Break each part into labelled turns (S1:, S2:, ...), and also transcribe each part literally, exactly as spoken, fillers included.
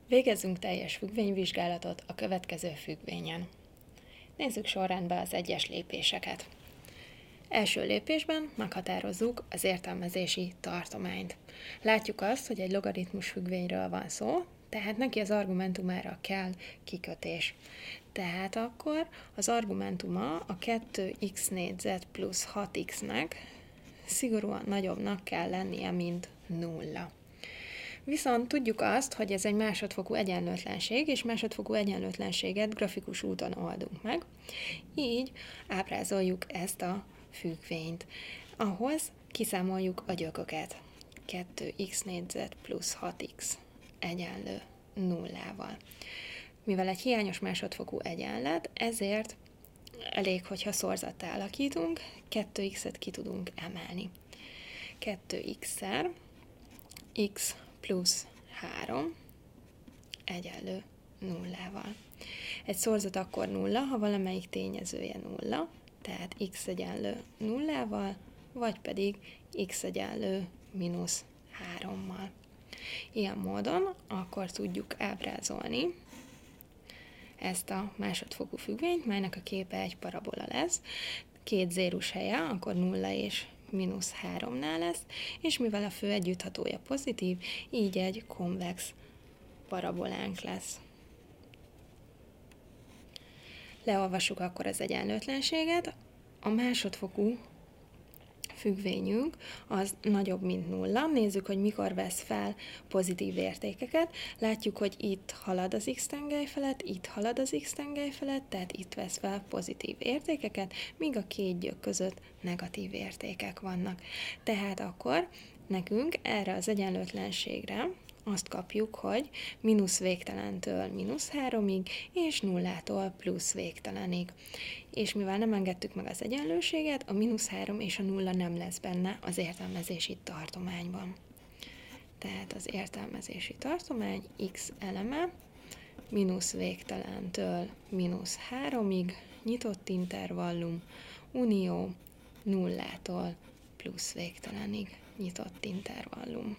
S1: Végezzünk teljes függvényvizsgálatot a következő függvényen. Nézzük sorrendbe az egyes lépéseket. Első lépésben meghatározzuk az értelmezési tartományt. Látjuk azt, hogy egy logaritmus függvényről van szó, tehát neki az argumentumára kell kikötés. Tehát akkor az argumentuma a kettő x négyzet plusz hat x-nek szigorúan nagyobbnak kell lennie, mint nulla. Viszont tudjuk azt, hogy ez egy másodfokú egyenlőtlenség, és másodfokú egyenlőtlenséget grafikus úton oldunk meg. Így ábrázoljuk ezt a függvényt. Ahhoz kiszámoljuk a gyököket. kettő x négyzet plusz hat x egyenlő nullával. Mivel egy hiányos másodfokú egyenlet, ezért elég, hogyha szorzattal alakítunk, kettő x-et ki tudunk emelni. kettő x-szer x plusz három egyenlő nullával. Egy szorzat akkor nulla, ha valamelyik tényezője nulla, tehát x egyenlő nullával, vagy pedig x egyenlő mínusz hárommal. Ilyen módon akkor tudjuk ábrázolni ezt a másodfokú függvényt, melynek a képe egy parabola lesz. Két zérus helye, akkor nulla és mínusz háromnál lesz, és mivel a fő együtthatója pozitív, így egy konvex parabolánk lesz. Leolvassuk akkor az egyenlőtlenséget. A másodfokú függvényünk az nagyobb, mint nulla. Nézzük, hogy mikor vesz fel pozitív értékeket. Látjuk, hogy itt halad az x-tengely felett, itt halad az x-tengely felett, tehát itt vesz fel pozitív értékeket, míg a két gyök között negatív értékek vannak. Tehát akkor nekünk erre az egyenlőtlenségre azt kapjuk, hogy mínusz végtelentől mínusz háromig, és nullától plusz végtelenig. És mivel nem engedtük meg az egyenlőséget, a mínusz három és a nulla nem lesz benne az értelmezési tartományban. Tehát az értelmezési tartomány x eleme mínusz végtelentől mínusz háromig, nyitott intervallum, unió nullától plusz végtelenig, nyitott intervallum.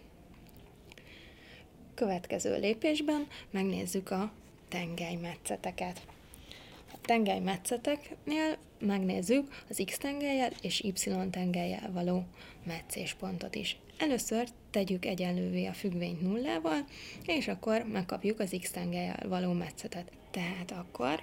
S1: Következő lépésben megnézzük a tengelymetszeteket. A tengelymetszeteknél megnézzük az x-tengellyel és y-tengellyel való metszéspontot is. Először tegyük egyenlővé a függvényt nullával, és akkor megkapjuk az x-tengellyel való metszetet. Tehát akkor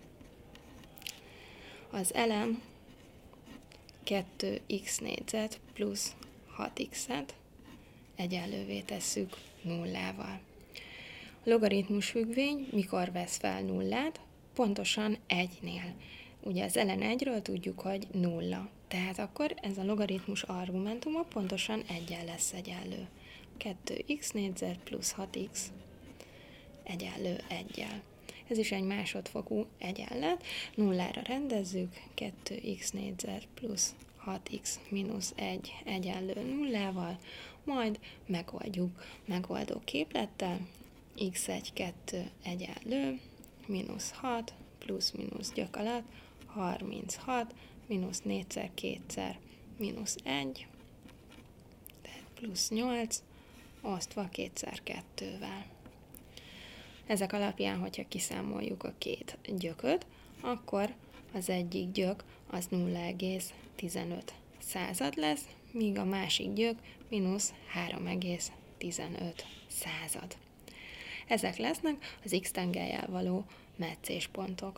S1: az elem kettő x négyzet plusz hat x-et egyenlővé tesszük nullával. A logaritmus függvény mikor vesz fel nullát? Pontosan egynél. Ugye az ln egyről tudjuk, hogy nulla. Tehát akkor ez a logaritmus argumentuma pontosan eggyel lesz egyenlő. kettő x négyzet plusz hat x egyenlő egyel. Ez is egy másodfokú egyenlet. Nullára rendezzük, kettő x négyzet plusz hat x mínusz egy egyenlő nullával, majd megoldjuk megoldó képlettel, x egy kettő egyenlő, mínusz hat, plusz mínusz gyök alatt, harminchat, mínusz négyszer kétszer, mínusz egy, tehát plusz nyolc, osztva kétszer kettővel. Ezek alapján, hogyha kiszámoljuk a két gyököt, akkor az egyik gyök az nulla egész tizenöt század lesz, míg a másik gyök mínusz három egész tizenöt század. Ezek lesznek az x-tengellyel való metszéspontok.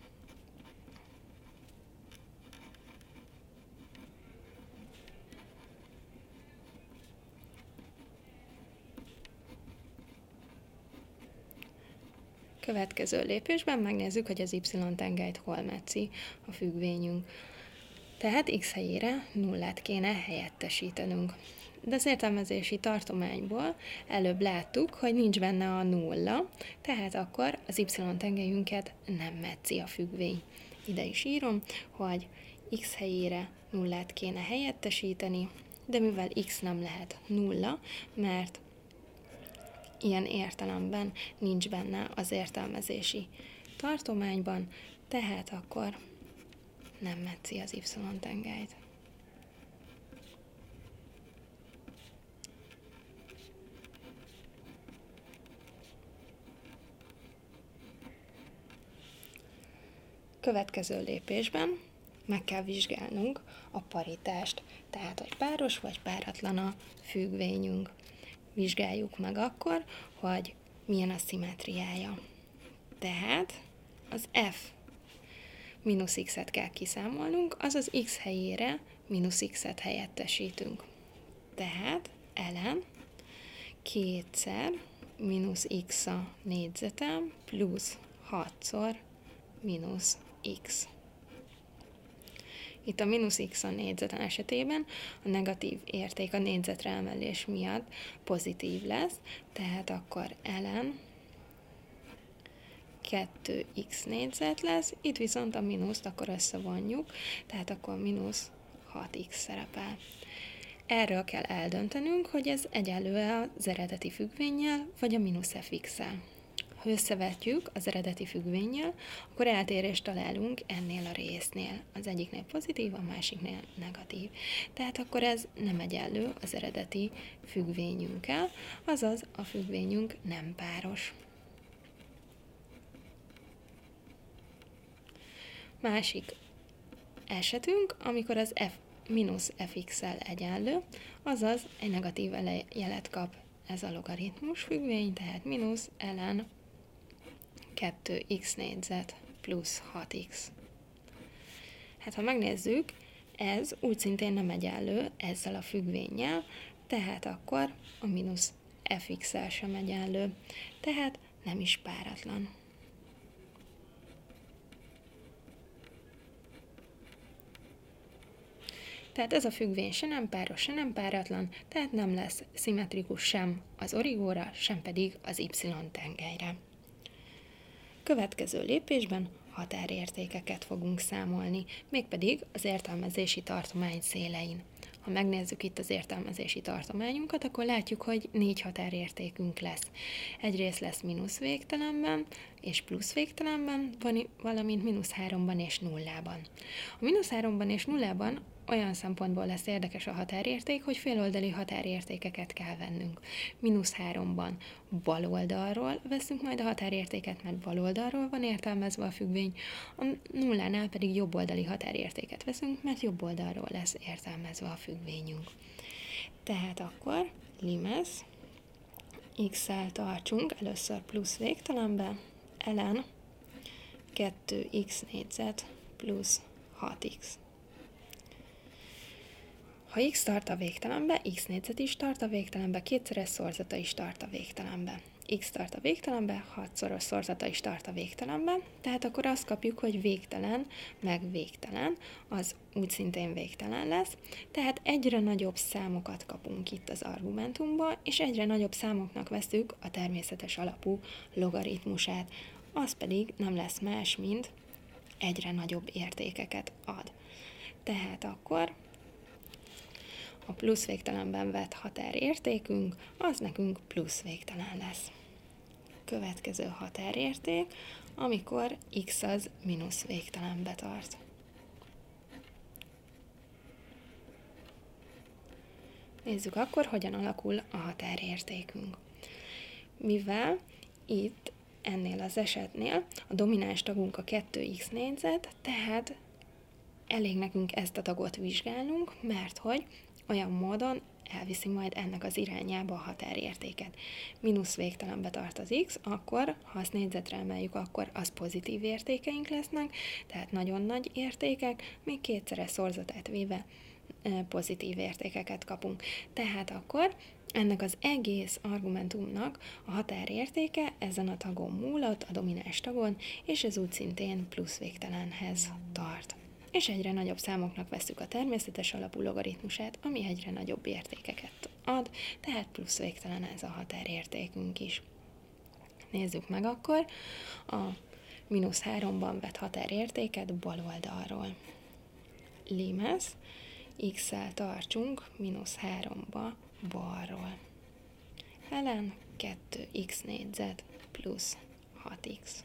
S1: Következő lépésben megnézzük, hogy az y-tengelyt hol metszi a függvényünk. Tehát x helyére nullát kéne helyettesítenünk. De az értelmezési tartományból előbb láttuk, hogy nincs benne a nulla, tehát akkor az y-tengelyünket nem metszi a függvény. Ide is írom, hogy x helyére nullát kéne helyettesíteni, de mivel x nem lehet nulla, mert ilyen értelemben nincs benne az értelmezési tartományban, tehát akkor nem metszi az y-tengelyt. következő lépésben meg kell vizsgálnunk a paritást, tehát hogy páros vagy páratlan a függvényünk. Vizsgáljuk meg akkor, hogy milyen a szimmetriája. Tehát az f mínusz x-et kell kiszámolnunk, azaz x helyére mínusz x-et helyettesítünk. Tehát ln kétszer mínusz x a négyzetem plusz hatszor mínusz x. Itt a mínusz x a négyzeten esetében a negatív érték a négyzetre emelés miatt pozitív lesz, tehát akkor ln kettő x négyzet lesz, itt viszont a mínuszt akkor összevonjuk, tehát akkor mínusz hat x szerepel. Erről kell eldöntenünk, hogy ez egyenlő az eredeti függvénnyel, vagy a mínusz fx-szel. Ha összevetjük az eredeti függvénnyel, akkor eltérést találunk ennél a résznél. Az egyiknél pozitív, a másiknél negatív. Tehát akkor ez nem egyenlő az eredeti függvényünkkel, azaz a függvényünk nem páros. Másik esetünk, amikor az f mínusz fx-szel egyenlő, azaz egy negatív jelet kap ez a logaritmus függvény, tehát mínusz ln kettő x négyzet plusz hat x. Hát ha megnézzük, ez úgy szintén nem egyenlő ezzel a függvénnyel, tehát akkor a mínusz fx-szel sem egyenlő, tehát nem is páratlan. Tehát ez a függvény se nem páros, se nem páratlan, tehát nem lesz szimmetrikus sem az origóra, sem pedig az y-tengelyre. Következő lépésben határértékeket fogunk számolni, mégpedig az értelmezési tartomány szélein. Ha megnézzük itt az értelmezési tartományunkat, akkor látjuk, hogy négy határértékünk lesz. Egyrészt lesz mínusz végtelenben és plusz végtelenben, valamint mínusz háromban és nullában. A mínusz háromban és nullában olyan szempontból lesz érdekes a határérték, hogy féloldali határértékeket kell vennünk. Mínusz háromban bal oldalról veszünk majd a határértéket, mert bal oldalról van értelmezve a függvény, a nullánál pedig jobb oldali határértéket veszünk, mert jobb oldalról lesz értelmezve a függvényünk. Tehát akkor limesz x-szel tartsunk először plusz végtelenbe, ln kettő x négyzet plusz hat x. Ha x tart a végtelenbe, x négyzet is tart a végtelenbe, kétszeres szorzata is tart a végtelenbe. X tart a végtelenbe, hatszoros szorzata is tart a végtelenbe, tehát akkor azt kapjuk, hogy végtelen meg végtelen, az úgy szintén végtelen lesz, tehát egyre nagyobb számokat kapunk itt az argumentumban, és egyre nagyobb számoknak veszük a természetes alapú logaritmusát, az pedig nem lesz más, mint egyre nagyobb értékeket ad. Tehát akkor a plusz végtelenben vett határértékünk, az nekünk plusz végtelen lesz. Következő határérték, amikor x az mínusz végtelenbe tart. Nézzük akkor, hogyan alakul a határértékünk. Mivel itt ennél az esetnél a domináns tagunk a kettő x négyzet, tehát elég nekünk ezt a tagot vizsgálnunk, mert hogy olyan módon elviszi majd ennek az irányába a határértéket. Mínusz végtelenbe tart az x, akkor, ha azt négyzetre emeljük, akkor az pozitív értékeink lesznek, tehát nagyon nagy értékek, még kétszeres szorzatát véve pozitív értékeket kapunk. Tehát akkor ennek az egész argumentumnak a határértéke ezen a tagon múlott, a domináns tagon, és ez úgy szintén plusz végtelenhez tart. És egyre nagyobb számoknak vesszük a természetes alapú logaritmusát, ami egyre nagyobb értékeket ad, tehát plusz végtelen ez a határértékünk is. Nézzük meg akkor a mínusz háromban vett határértéket bal oldalról. Limesz x-szel tartsunk mínusz háromba balról. Ln kettő x négyzet plusz hat x.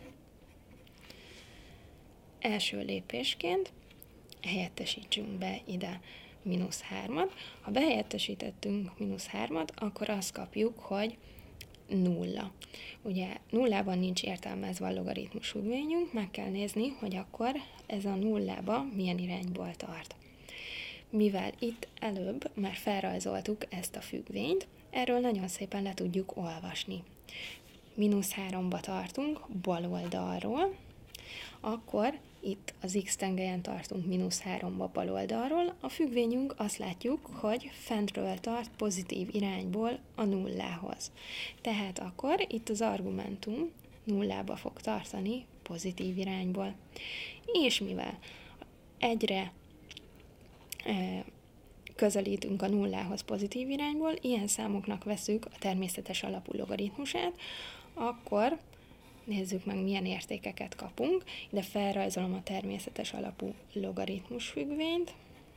S1: Első lépésként helyettesítsünk be ide mínusz hármat. Ha behelyettesítettünk mínusz hármat, akkor azt kapjuk, hogy nulla. Ugye nullában nincs értelmezve a logaritmus függvényünk, meg kell nézni, hogy akkor ez a nullába milyen irányból tart. Mivel itt előbb már felrajzoltuk ezt a függvényt, erről nagyon szépen le tudjuk olvasni. mínusz háromba tartunk bal oldalról, akkor itt az x tengelyen tartunk mínusz háromba bal oldalról, a függvényünk azt látjuk, hogy fentről tart pozitív irányból a nullához. Tehát akkor itt az argumentum nullába fog tartani pozitív irányból. És mivel egyre e, közelítünk a nullához pozitív irányból, ilyen számoknak veszük a természetes alapú logaritmusát, akkor nézzük meg, milyen értékeket kapunk. Ide felrajzolom a természetes alapú logaritmus függvényt,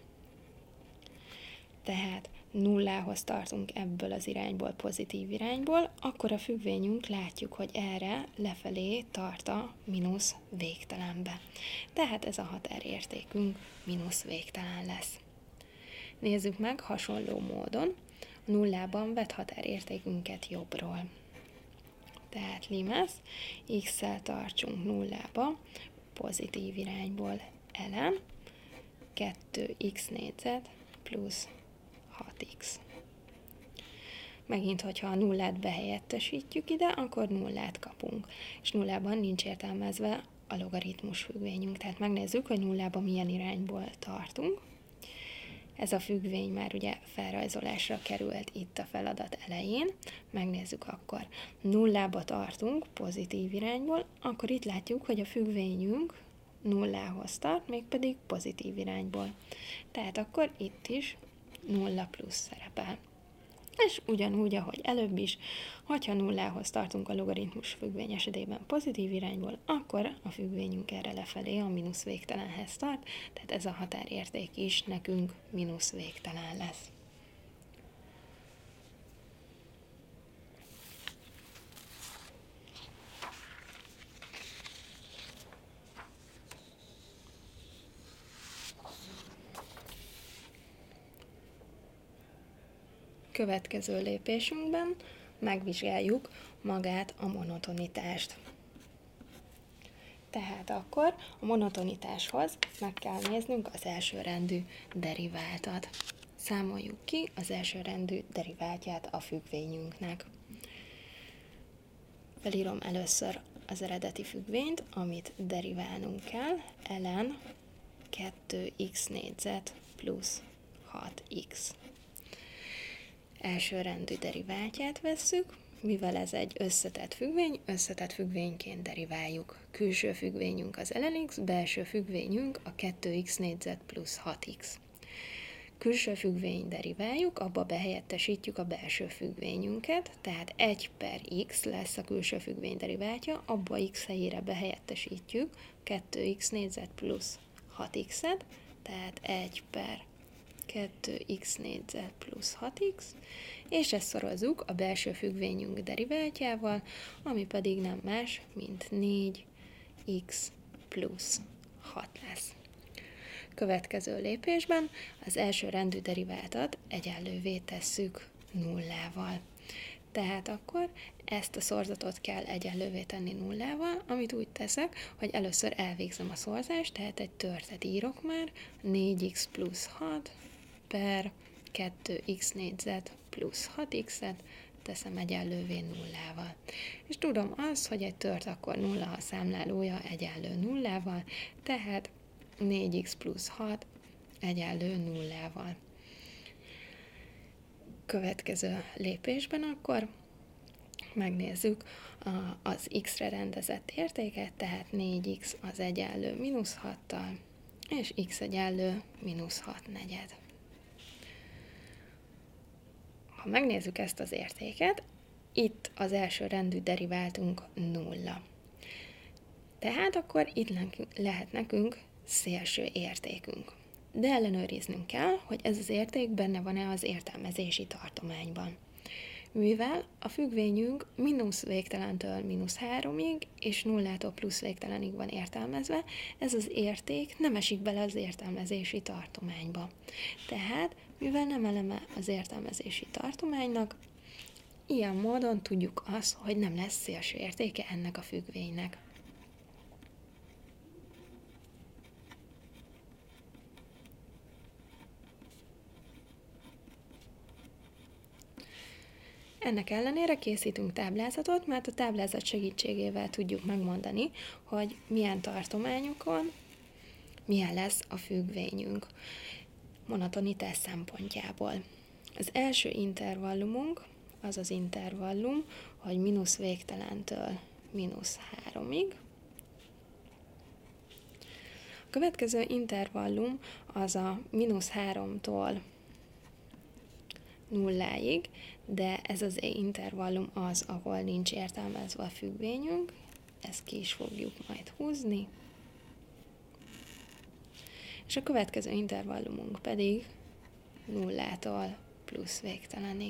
S1: tehát nullához tartunk ebből az irányból, pozitív irányból, akkor a függvényünk látjuk, hogy erre lefelé tart a mínusz végtelenbe. Tehát ez a határértékünk mínusz végtelen lesz. Nézzük meg hasonló módon a nullában vett határértékünket jobbról. Tehát limasz, x-szel tartsunk nullába, pozitív irányból ellen, kettő x négyzet plusz hat x. Megint, hogyha a nullát behelyettesítjük ide, akkor nullát kapunk. És nullában nincs értelmezve a logaritmus függvényünk. Tehát megnézzük, hogy nullában milyen irányból tartunk. Ez a függvény már ugye felrajzolásra került itt a feladat elején. Megnézzük akkor. Nullába tartunk pozitív irányból, akkor itt látjuk, hogy a függvényünk nullához tart, mégpedig pozitív irányból. Tehát akkor itt is nulla plusz szerepel. És ugyanúgy, ahogy előbb is, hogyha nullához tartunk a logaritmus függvény esetében pozitív irányból, akkor a függvényünk erre lefelé a mínusz végtelenhez tart, tehát ez a határérték is nekünk mínusz végtelen lesz. Következő lépésünkben megvizsgáljuk magát a monotonitást. Tehát akkor a monotonitáshoz meg kell néznünk az elsőrendű deriváltat. Számoljuk ki az elsőrendű deriváltját a függvényünknek. Felírom először az eredeti függvényt, amit deriválnunk kell, ln kettő x négyzet plusz hat x. Elsőrendű deriváltját vesszük, mivel ez egy összetett függvény, összetett függvényként deriváljuk. Külső függvényünk az ln x, belső függvényünk a kettő x négyzet plusz hat x. Külső függvény deriváljuk, abba behelyettesítjük a belső függvényünket, tehát egy per x lesz a külső függvény deriváltja, abba x helyére behelyettesítjük kettő x négyzet plusz hat x-et, tehát egy per kettő x négyzet plusz hat x, és ezt szorozzuk a belső függvényünk deriváltjával, ami pedig nem más, mint négy x plusz hat lesz. Következő lépésben az első rendű deriváltat egyenlővé tesszük nullával. Tehát akkor ezt a szorzatot kell egyenlővé tenni nullával, amit úgy teszek, hogy először elvégzem a szorzást, tehát egy törtet írok már, négy x plusz hat per kettő x négyzet plusz hat x-et teszem egyenlővé nullával. És tudom azt, hogy egy tört akkor nulla, ha számlálója egyenlő nullával, tehát négy x plusz hat egyenlő nullával. Következő lépésben akkor megnézzük az x-re rendezett értéket, tehát négy x az egyenlő mínusz hattal, és x egyenlő mínusz hat negyed. Ha megnézzük ezt az értéket, itt az első rendű deriváltunk nulla. Tehát akkor itt lehet nekünk szélső értékünk. De ellenőriznünk kell, hogy ez az érték benne van-e az értelmezési tartományban. Mivel a függvényünk mínusz végtelentől mínusz háromig és nullától plusz végtelenig van értelmezve, ez az érték nem esik bele az értelmezési tartományba. Tehát, mivel nem eleme az értelmezési tartománynak, ilyen módon tudjuk azt, hogy nem lesz szélső értéke ennek a függvénynek. Ennek ellenére készítünk táblázatot, mert a táblázat segítségével tudjuk megmondani, hogy milyen tartományokon milyen lesz a függvényünk monotonitás szempontjából. Az első intervallumunk az az intervallum, hogy mínusz végtelentől mínusz háromig. A következő intervallum az a mínusz háromtól nulláig, de ez az intervallum az, ahol nincs értelmezve a függvényünk. Ezt ki is fogjuk majd húzni. És a következő intervallumunk pedig nullától plusz végtelenig.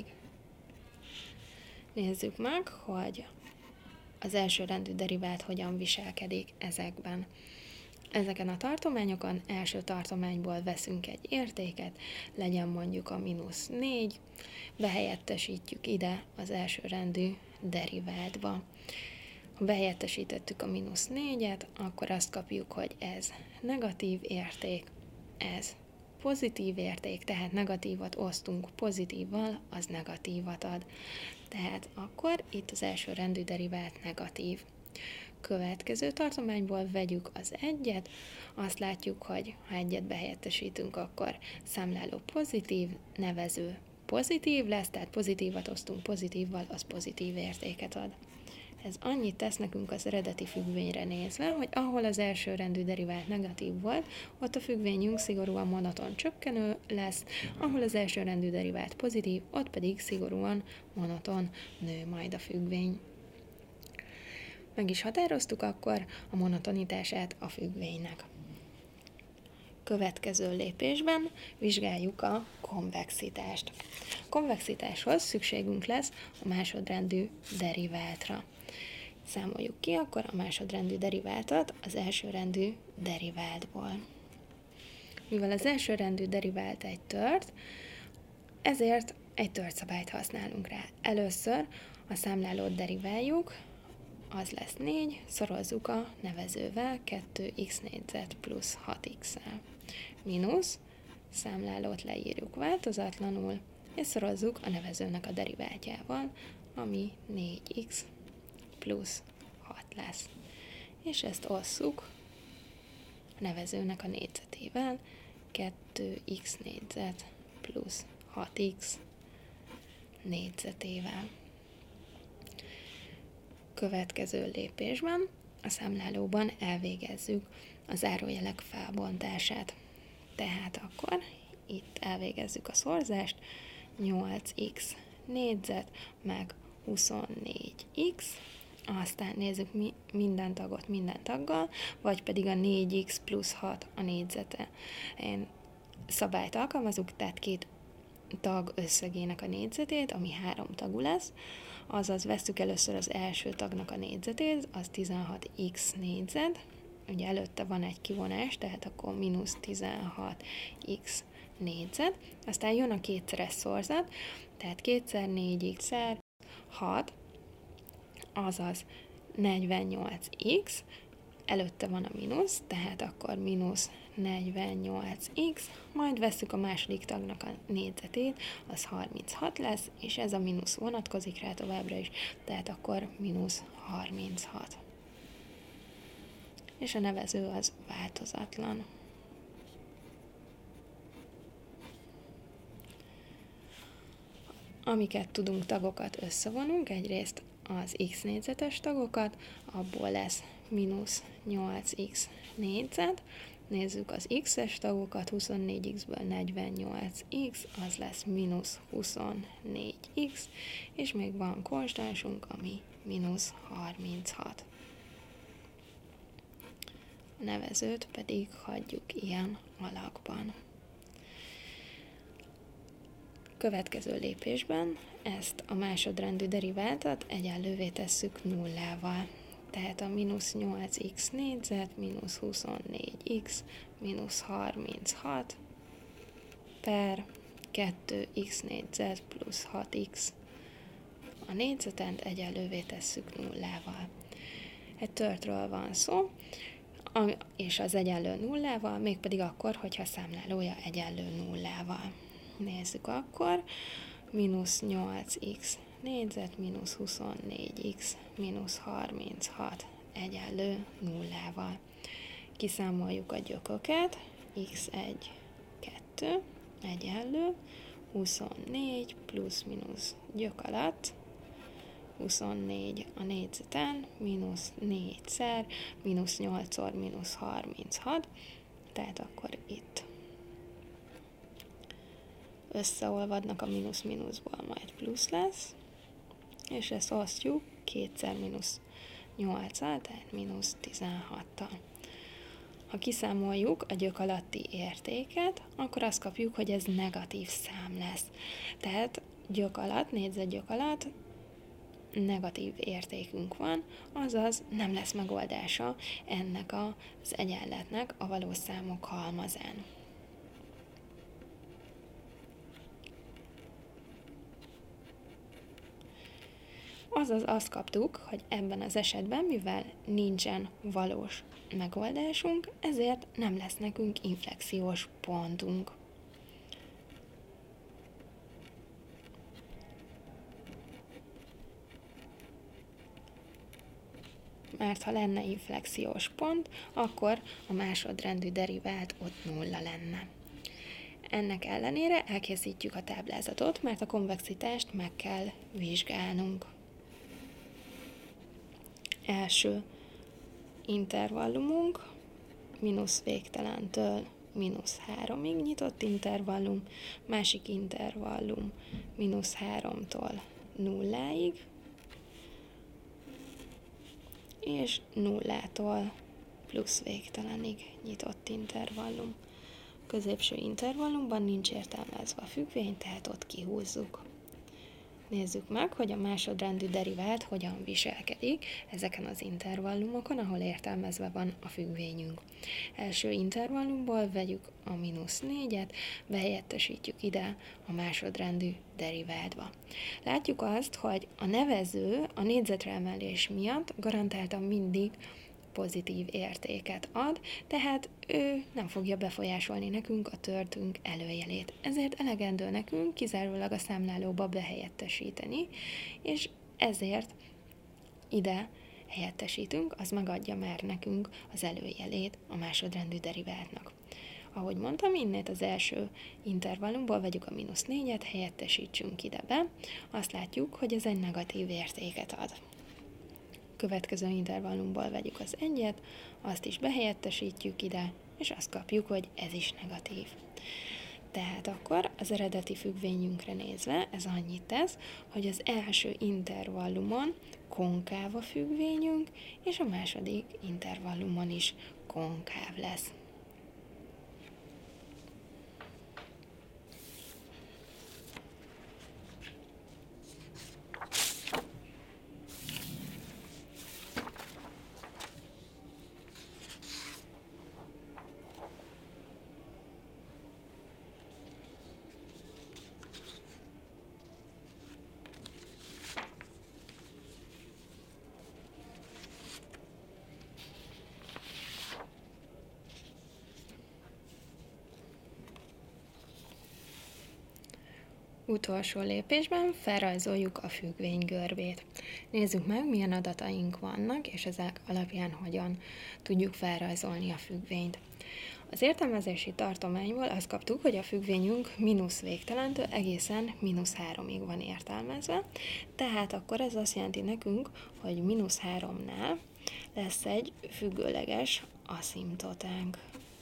S1: Nézzük meg, hogy az elsőrendű derivált hogyan viselkedik ezekben. Ezeken a tartományokon első tartományból veszünk egy értéket, legyen mondjuk a mínusz négy, behelyettesítjük ide az elsőrendű deriváltba. Ha behelyettesítettük a mínusz négyet, akkor azt kapjuk, hogy ez negatív érték, ez pozitív érték, tehát negatívat osztunk pozitívval, az negatívat ad. Tehát akkor itt az elsőrendű derivált negatív. Következő tartományból vegyük az egyet, azt látjuk, hogy ha egyet behelyettesítünk, akkor számláló pozitív, nevező pozitív lesz, tehát pozitívat osztunk pozitívval, az pozitív értéket ad. Ez annyit tesz nekünk az eredeti függvényre nézve, hogy ahol az elsőrendű derivált negatív volt, ott a függvényünk szigorúan monoton csökkenő lesz, ahol az elsőrendű derivált pozitív, ott pedig szigorúan monoton nő majd a függvény. Meg is határoztuk akkor a monotonitását a függvénynek. Következő lépésben vizsgáljuk a konvexitást. A konvexitáshoz szükségünk lesz a másodrendű deriváltra. Számoljuk ki akkor a másodrendű deriváltat az elsőrendű deriváltból. Mivel az elsőrendű derivált egy tört, ezért egy törtszabályt használunk rá. Először a számlálót deriváljuk, az lesz négy, szorozzuk a nevezővel, kettő x négyzet plusz hat x-el. Mínusz, számlálót leírjuk változatlanul, és szorozzuk a nevezőnek a deriváltjával, ami négy x plusz hat lesz. És ezt osszuk a nevezőnek a négyzetével, kettő x négyzet plusz hat x négyzetével. Következő lépésben a számlálóban elvégezzük a zárójelek felbontását. Tehát akkor itt elvégezzük a szorzást, nyolc x négyzet meg huszonnégy x, aztán nézzük mi, minden tagot minden taggal, vagy pedig a négy x plusz hat a négyzete. Én szabályt alkalmazunk, tehát két tag összegének a négyzetét, ami három tagú lesz, azaz vesszük először az első tagnak a négyzetét, az tizenhat x négyzet, ugye előtte van egy kivonás, tehát akkor mínusz tizenhat x négyzet, aztán jön a kétszeres szorzat, tehát kétszer négy x-szer hat, azaz negyvennyolc x, előtte van a mínusz, tehát akkor mínusz negyvennyolc x, majd vesszük a második tagnak a négyzetét, az harminchat lesz, és ez a mínusz vonatkozik rá továbbra is, tehát akkor mínusz harminchat. És a nevező az változatlan. Amiket tudunk, tagokat összevonunk, egyrészt az x négyzetes tagokat, abból lesz mínusz nyolc x négyzet, nézzük az x-es tagokat, huszonnégy x-ből negyvennyolc x, az lesz mínusz huszonnégy x, és még van konstansunk, ami mínusz harminchat. A nevezőt pedig hagyjuk ilyen alakban. Következő lépésben ezt a másodrendű deriváltat egyenlővé tesszük nullával. Tehát a mínusz nyolc x négyzet, mínusz huszonnégy x, mínusz harminchat per kettő x négyzet plusz hat x. A négyzetent egyenlővé tesszük nullával. Egy törtről van szó, és az egyenlő nullával, mégpedig akkor, hogyha számlálója egyenlő nullával. Nézzük akkor, mínusz nyolc x négyzet mínusz huszonnégy x mínusz harminchat egyenlő nullával. Kiszámoljuk a gyököket, x egy, kettő egyenlő huszonnégy plusz mínusz gyök alatt, huszonnégy a négyzeten, mínusz négyszer, mínusz nyolcszor, mínusz harminchat, tehát akkor itt összeolvadnak a mínusz-mínuszból, majd plusz lesz, és ezt osztjuk kétszer mínusz nyolccal, tehát mínusz tizenhattal. Ha kiszámoljuk a gyök alatti értéket, akkor azt kapjuk, hogy ez negatív szám lesz. Tehát gyök alatt, négyzet gyök alatt negatív értékünk van, azaz nem lesz megoldása ennek az egyenletnek a valós számok halmazán. Azaz azt kaptuk, hogy ebben az esetben, mivel nincsen valós megoldásunk, ezért nem lesz nekünk inflexiós pontunk. Mert ha lenne inflexiós pont, akkor a másodrendű derivált ott nulla lenne. Ennek ellenére elkészítjük a táblázatot, mert a konvexitást meg kell vizsgálnunk. Első intervallumunk mínusz végtelentől mínusz háromig nyitott intervallum, másik intervallum mínusz háromtól nulláig, és nullától plusz végtelenig nyitott intervallum. A középső intervallumban nincs értelmezve a függvény, tehát ott kihúzzuk. Nézzük meg, hogy a másodrendű derivált hogyan viselkedik ezeken az intervallumokon, ahol értelmezve van a függvényünk. Első intervallumból vegyük a mínusz négyet, behelyettesítjük ide a másodrendű deriváltba. Látjuk azt, hogy a nevező a négyzetre emelés miatt garantáltan mindig pozitív értéket ad, tehát ő nem fogja befolyásolni nekünk a törtünk előjelét. Ezért elegendő nekünk kizárólag a számlálóba behelyettesíteni, és ezért ide helyettesítünk, az megadja már nekünk az előjelét a másodrendű deriváltnak. Ahogy mondtam, innét az első intervallumból vegyük a mínusz négyet, helyettesítsünk ide be, azt látjuk, hogy ez egy negatív értéket ad. Következő intervallumból vegyük az egyet, azt is behelyettesítjük ide, és azt kapjuk, hogy ez is negatív. Tehát akkor az eredeti függvényünkre nézve ez annyit tesz, hogy az első intervallumon konkáv a függvényünk, és a második intervallumon is konkáv lesz. Utolsó lépésben felrajzoljuk a függvény görbét. Nézzük meg, milyen adataink vannak, és ezek alapján hogyan tudjuk felrajzolni a függvényt. Az értelmezési tartományból azt kaptuk, hogy a függvényünk mínusz végtelentől egészen mínusz háromig van értelmezve, tehát akkor ez azt jelenti nekünk, hogy mínusz háromnál lesz egy függőleges aszimptotánk.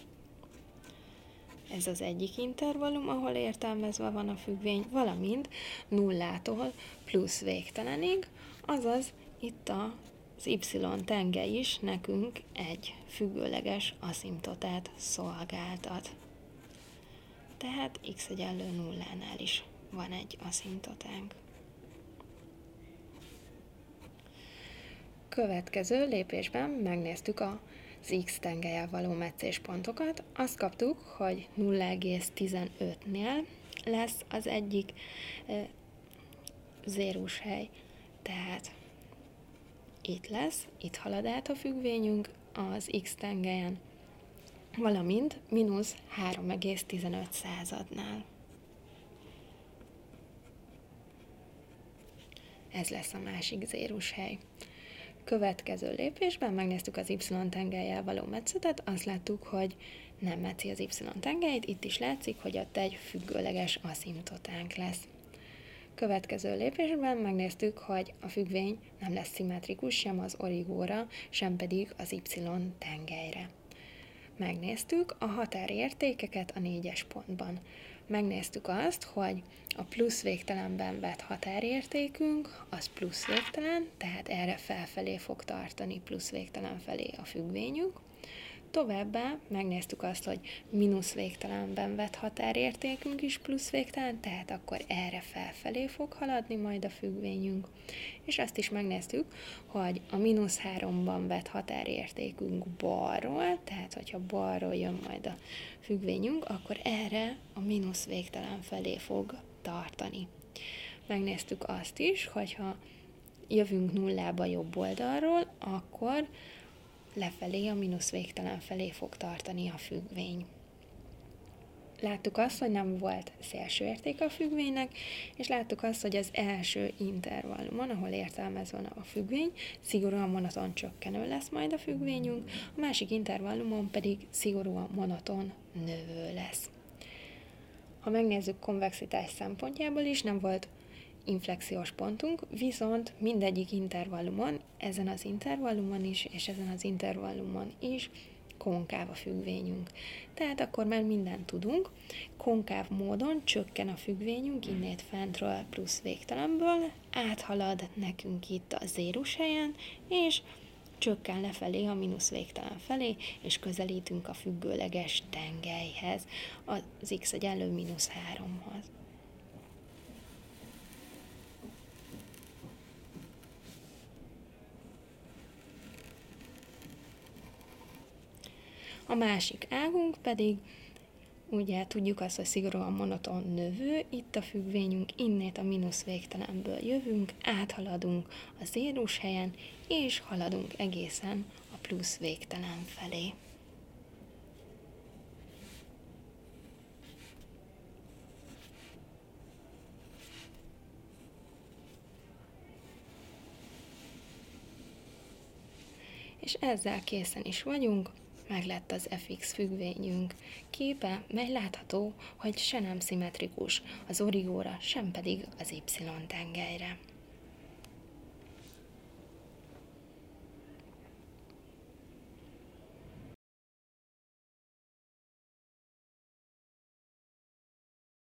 S1: Ez az egyik intervallum, ahol értelmezve van a függvény, valamint nullától plusz végtelenig, azaz itt az y tenge is nekünk egy függőleges aszimptotát szolgáltat. Tehát x egyenlő nullánál is van egy aszimptotánk. Következő lépésben megnéztük a az x tengelyel való meccéspontokat, azt kaptuk, hogy nulla egész tizenötnél lesz az egyik e, zérós hely, tehát itt lesz, itt halad át a függvényünk az x tengelyen, valamint mínusz három egész tizenöt századnál. ez lesz a másik zérushely. Következő lépésben megnéztük az y-tengellyel való metszetet, azt láttuk, hogy nem metszi az y-tengelyt, itt is látszik, hogy ott egy függőleges aszimtotánk lesz. Következő lépésben megnéztük, hogy a függvény nem lesz szimmetrikus sem az origóra, sem pedig az y-tengelyre. Megnéztük a határértékeket a négyes pontban. Megnéztük azt, hogy a plusz végtelenben vett határértékünk, az plusz végtelen, tehát erre felfelé fog tartani plusz végtelen felé a függvényünk. Továbbá megnéztük azt, hogy mínusz végtelenben vett határértékünk is plusz végtelen, tehát akkor erre felfelé fog haladni majd a függvényünk. És azt is megnéztük, hogy a mínusz háromban vett határértékünk balról, tehát hogyha balról jön majd a függvényünk, akkor erre a mínusz végtelen felé fog tartani. Megnéztük azt is, hogyha jövünk nullába jobb oldalról, akkor lefelé, a mínusz végtelen felé fog tartani a függvény. Láttuk azt, hogy nem volt szélső értéke a függvénynek, és láttuk azt, hogy az első intervallumon, ahol értelmezve van a függvény, szigorúan monoton csökkenő lesz majd a függvényünk, a másik intervallumon pedig szigorúan monoton növő lesz. Ha megnézzük konvexitás szempontjából is, nem volt inflexiós pontunk, viszont mindegyik intervallumon, ezen az intervallumon is, és ezen az intervallumon is konkáv a függvényünk. Tehát akkor már mindent tudunk, konkáv módon csökken a függvényünk innét fentről plusz végtelenből, áthalad nekünk itt a zérushelyen, és csökken lefelé a mínusz végtelen felé, és közelítünk a függőleges tengelyhez, az x egyenlő mínusz háromhoz. A másik águnk pedig, ugye tudjuk azt, hogy szigorúan monoton növő, itt a függvényünk, innét a mínusz végtelenből jövünk, áthaladunk a zérushelyen, és haladunk egészen a plusz végtelen felé. És ezzel készen is vagyunk, meg lett az ef iksz függvényünk képe, mely látható, hogy se nem szimmetrikus az origóra, sem pedig az y-tengelyre.